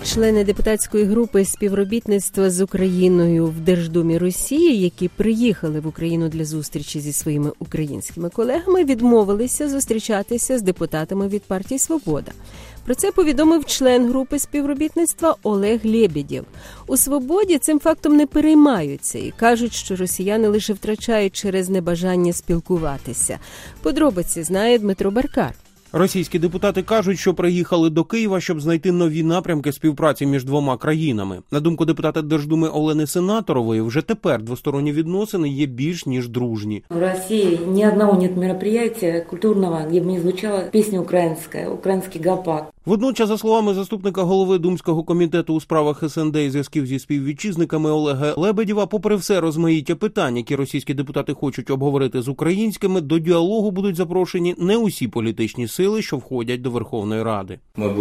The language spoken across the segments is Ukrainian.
члени депутатської групи співробітництва з Україною в Держдумі Росії, які приїхали в Україну для зустрічі зі своїми українськими колегами, відмовилися зустрічатися з депутатами від партії «Свобода». Про це повідомив член групи співробітництва Олег Лебедєв. У «Свободі» цим фактом не переймаються і кажуть, що росіяни лише втрачають через небажання спілкуватися. Подробиці знає Дмитро Баркар. Російські депутати кажуть, що приїхали до Києва, щоб знайти нові напрямки співпраці між двома країнами. На думку депутата Держдуми Олени Сенаторової, вже тепер двосторонні відносини є більш ніж дружні. В Росії ні одного нет мероприятия культурного, де б не звучала пісня українська, український гопак. Водночас, за словами заступника голови Думського комітету у справах СНД і зв'язків зі співвітчизниками Олега Лебедєва, попри все розмаїття питань, які російські депутати хочуть обговорити з українськими, до діалогу будуть запрошені не усі політичні сили, що входять до Верховної Ради.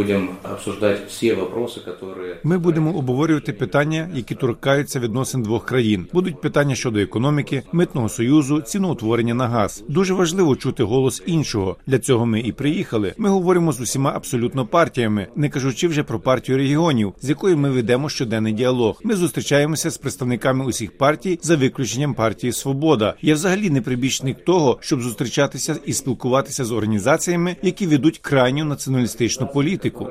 Ми будемо обговорювати питання, які торкаються відносин двох країн. Будуть питання щодо економіки, митного союзу, ціноутворення на газ. Дуже важливо чути голос іншого. Для цього ми і приїхали. Ми говоримо з усіма абсолютно партіями, не кажучи вже про партію регіонів, з якою ми ведемо щоденний діалог. Ми зустрічаємося з представниками усіх партій, за виключенням партії «Свобода». Я взагалі не прибічник того, щоб зустрічатися і спілкуватися з організаціями, які ведуть крайню націоналістичну політику.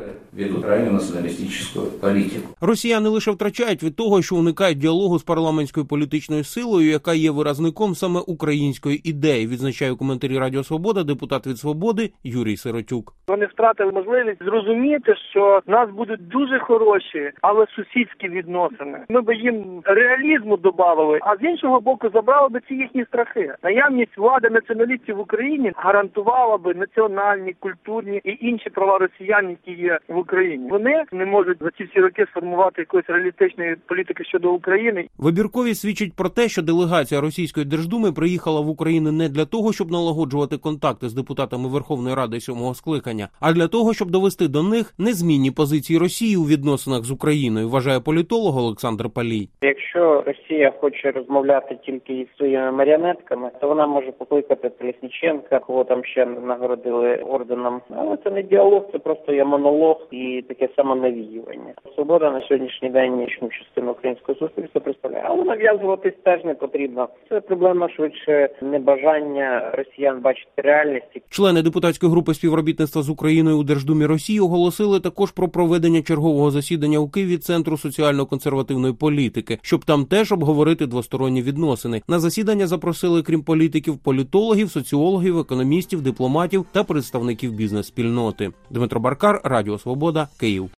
Росіяни лише втрачають від того, що уникають діалогу з парламентською політичною силою, яка є виразником саме української ідеї, відзначає у коментарі Радіо Свобода депутат від «Свободи» Юрій Сиротюк. Вони втратили можливість зрозуміти, що в нас будуть дуже хороші, але сусідські відносини. Ми б їм реалізму додавали, а з іншого боку забрали б ці їхні страхи. Наявність влади націоналістів в Україні гарантувала б національні, культурні і інші права росіян, які є в Україні. Вони не можуть за ці всі роки сформувати якоїсь реалістичної політики щодо України. Вибірковість свідчить про те, що делегація Російської Держдуми приїхала в Україну не для того, щоб налагоджувати контакти з депутатами Верховної Ради 7-го скликання, а для того, щоб довести до них незмінні позиції Росії у відносинах з Україною, вважає політолог Олександр Палій. Якщо Росія хоче розмовляти тільки із своїми маріонетками, то вона може покликати Колесніченка, кого там ще нагородили орденом. Але це не діалог, це просто є монолог і таке самонавіювання. Свобода на сьогоднішній день нічну частину українського суспільства представляє, але нав'язуватись теж не потрібно. Це проблема швидше небажання росіян бачити реальність. Члени депутатської групи співробітництва з Україною у Держдумі Росії оголосили також про проведення чергового засідання у Києві Центру соціально-консервативної політики, щоб там теж обговорити двосторонні відносини. На засідання запросили, крім політиків, політологів, соціологів, економістів, дипломатів та представників бізнес-спільноти. Дмитро Баркар, Радіо Свобода, Київ.